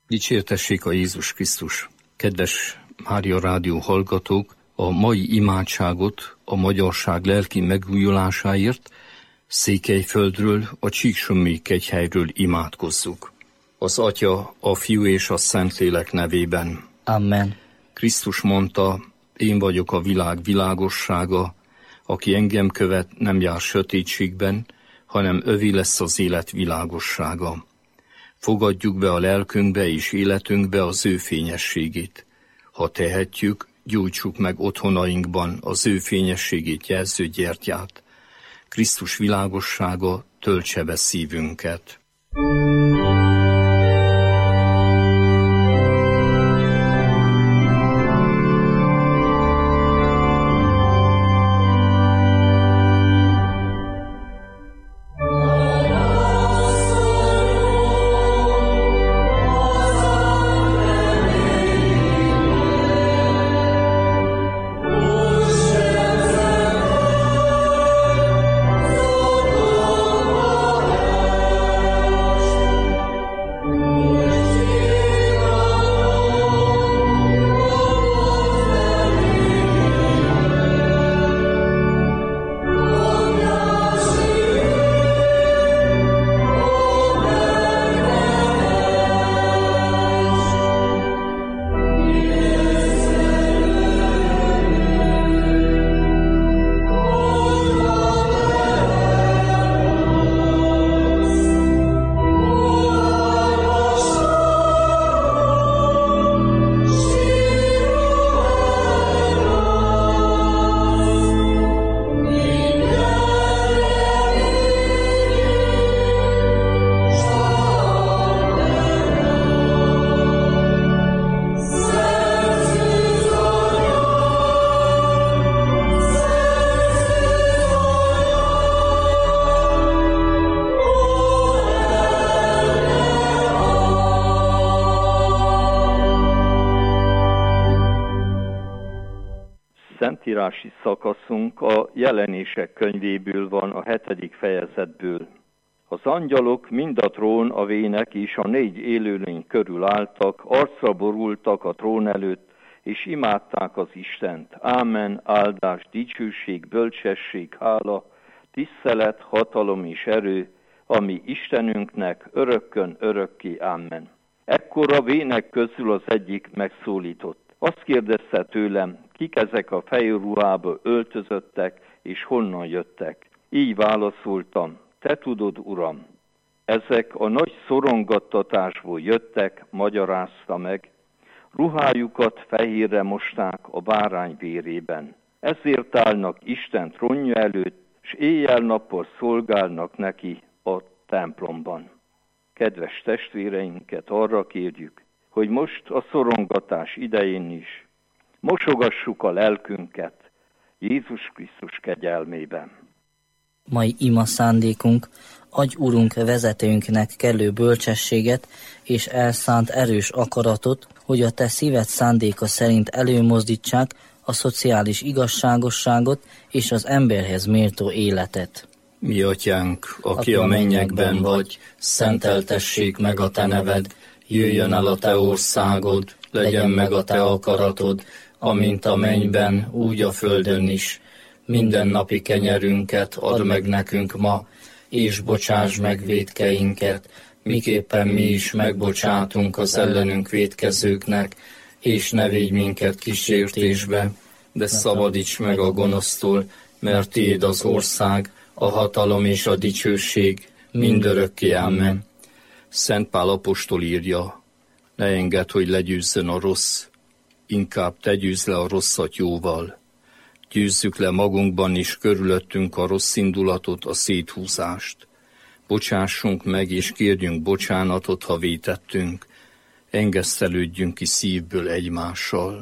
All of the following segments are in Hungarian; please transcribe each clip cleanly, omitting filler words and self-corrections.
Dicsértessék a Jézus Krisztus! Kedves Mária Rádió hallgatók, a mai imádságot a magyarság lelki megújulásáért Székelyföldről, a Csíksommi kegyhelyről imádkozzuk. Az Atya, a Fiú és a Szentlélek nevében. Amen. Krisztus mondta, én vagyok a világ világossága, aki engem követ, nem jár sötétségben, hanem övé lesz az élet világossága. Fogadjuk be a lelkünkbe és életünkbe az ő fényességét. Ha tehetjük, gyújtsuk meg otthonainkban az ő fényességét jelző gyertyát. Krisztus világossága töltse be szívünket. Szentírási szakaszunk a Jelenések könyvéből van, a 7. fejezetből. Az angyalok mind a trón, a vének és a 4 élőlény körül álltak, arcra borultak a trón előtt, és imádták az Istent. Ámen, áldás, dicsőség, bölcsesség, hála, tisztelet, hatalom és erő, ami Istenünknek örökkön örökké. Ámen. Ekkor a vének közül az egyik megszólított. Azt kérdezte tőlem, kik ezek a fehér ruhába öltözöttek, és honnan jöttek. Így válaszoltam, te tudod, Uram. Ezek a nagy szorongattatásból jöttek, magyarázta meg. Ruhájukat fehérre mosták a bárány vérében. Ezért állnak Isten trónja előtt, és éjjel-nappal szolgálnak neki a templomban. Kedves testvéreinket arra kérjük, hogy most a szorongatás idején is mosogassuk a lelkünket Jézus Krisztus kegyelmében. Mai ima szándékunk, adj Urunk vezetőnknek kellő bölcsességet és elszánt erős akaratot, hogy a te szíved szándéka szerint előmozdítsák a szociális igazságosságot és az emberhez méltó életet. Mi atyánk, aki a mennyekben vagy, szenteltessék meg a te neved, jöjjön el a te országod, legyen meg a te akaratod, amint a mennyben, úgy a földön is. Mindennapi kenyerünket add meg nekünk ma, és bocsáss meg vétkeinket, miképpen mi is megbocsátunk az ellenünk vétkezőknek, és ne védj minket kísértésbe, de szabadíts meg a gonosztól, mert tiéd az ország, a hatalom és a dicsőség mindörökké. Amen. Szent Pál apostol írja, ne engedd, hogy legyőzzön a rossz, inkább te győzz le a rosszat jóval. Győzzük le magunkban és körülöttünk a rossz indulatot, a széthúzást. Bocsássunk meg és kérjünk bocsánatot, ha vétettünk. Engesztelődjünk ki szívből egymással.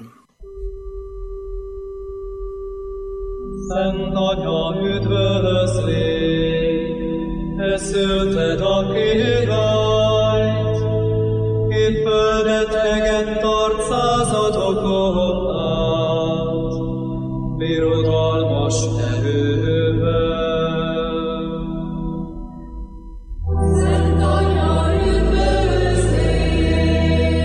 Szent Anya, üdvözlégy, te szülted a királyt, itt földetegen tart századokon át, birodalmas erővel. Szent Anya, üdvözlégy,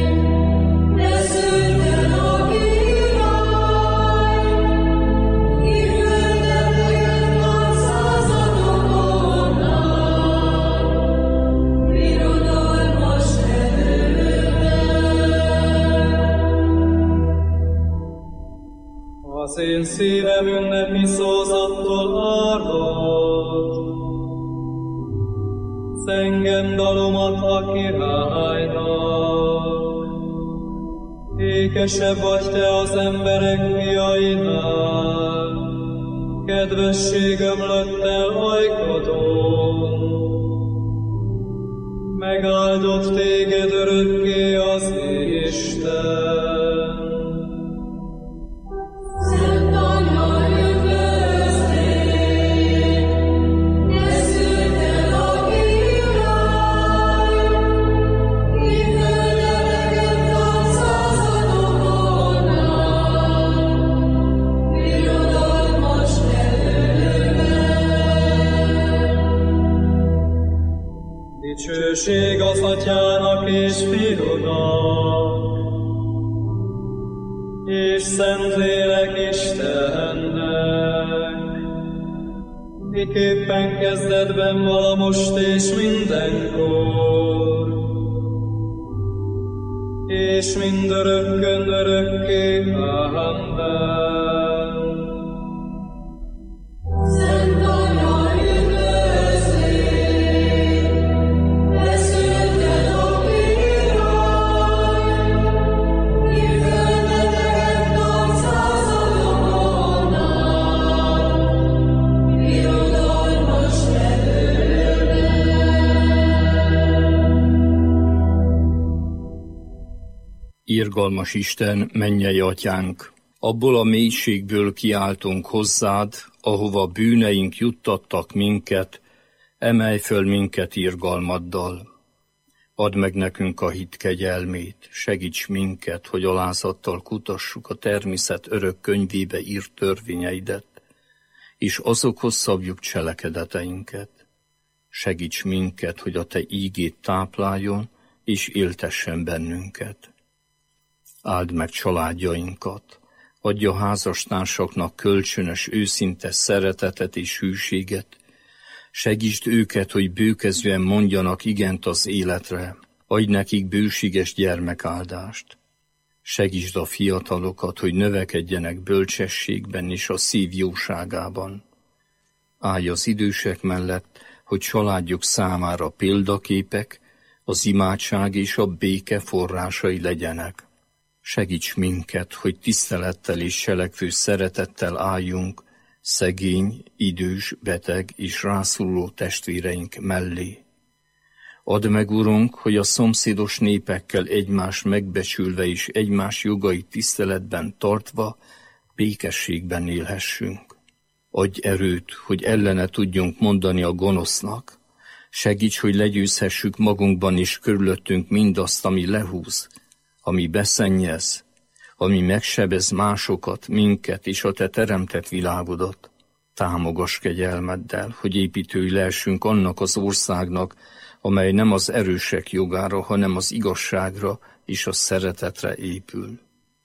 Az én szívem ünnepi szózattól árvad, zengem dalomat a királynak. Ékesebb vagy te az emberek fiainál, kedvesség ömlött el ajkadon. Megáldott téged örökké az Isten. Szent Anya, üdvözlégy, ne szűnt el a király, ki földeteket ad századokonnál, birodalmas nevővel. Dicsőség az Atyának és Fiúnak, és Szentlélek Istennek, miképpen kezdetben vala most és mindenkor, és mindörökkön örökké. Amen. Szent Anya, üdvözlégy, ne szűnt el a király, ki földeteket tart századokonnál, birodalmas nevővel. Irgalmas Isten, mennyei Atyánk, abból a mélységből kiáltunk hozzád, ahova bűneink juttattak minket, emelj föl minket irgalmaddal. Add meg nekünk a hit kegyelmét, segíts minket, hogy alázattal kutassuk a természet örök könyvébe írt törvényeidet, és azokhoz szabjuk cselekedeteinket. Segíts minket, hogy a te ígét tápláljon, és éltessen bennünket. Áld meg családjainkat, adj a házastársaknak kölcsönös, őszinte szeretetet és hűséget, segítsd őket, hogy bőkezően mondjanak igent az életre, adj nekik bőséges gyermekáldást. Segítsd a fiatalokat, hogy növekedjenek bölcsességben és a szív jóságában. Állj az idősek mellett, hogy családjuk számára példaképek, az imádság és a béke forrásai legyenek. Segíts minket, hogy tisztelettel és cselekvő szeretettel álljunk szegény, idős, beteg és rászoruló testvéreink mellé. Add meg, Urunk, hogy a szomszédos népekkel egymást megbecsülve és egymás jogait tiszteletben tartva békességben élhessünk. Adj erőt, hogy ellene tudjunk mondani a gonosznak. Segíts, hogy legyőzhessük magunkban és körülöttünk mindazt, ami lehúz, ami beszennyez, ami megsebez másokat, minket és a te teremtett világodat. Támogass kegyelmeddel, hogy építői lehessünk annak az országnak, amely nem az erősek jogára, hanem az igazságra és a szeretetre épül.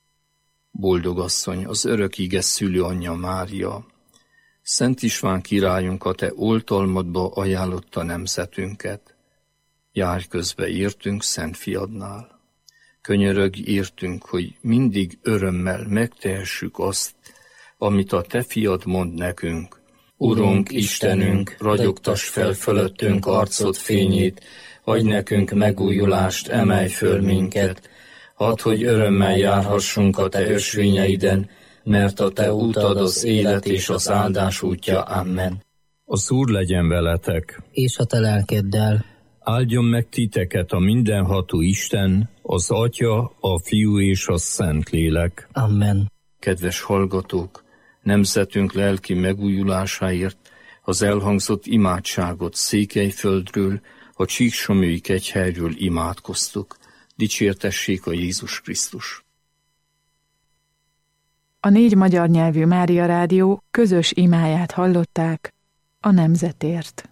Boldog asszony, az örök ige szülőanyja Mária, Szent István királyunk a te oltalmadba ajánlotta nemzetünket. Járj közbe értünk Szent Fiadnál. Könyörögj értünk, hogy mindig örömmel megtehessük azt, amit a te fiad mond nekünk. Urunk, Istenünk, ragyogtass fel fölöttünk arcod fényét, adj nekünk megújulást, emelj föl minket. Hadd, hogy örömmel járhassunk a te ösvényeiden, mert a te útad az élet és az áldás útja. Amen. Az Úr legyen veletek. És a te lelkeddel. Áldjon meg titeket a mindenható Isten, az Atya, a Fiú és a Szentlélek. Amen. Kedves hallgatók, nemzetünk lelki megújulásáért az elhangzott imádságot Székelyföldről, a Csíksomlyói kegyhelyről imádkoztuk. Dicsértessék a Jézus Krisztus! A 4 magyar nyelvű Mária Rádió közös imáját hallották a nemzetért.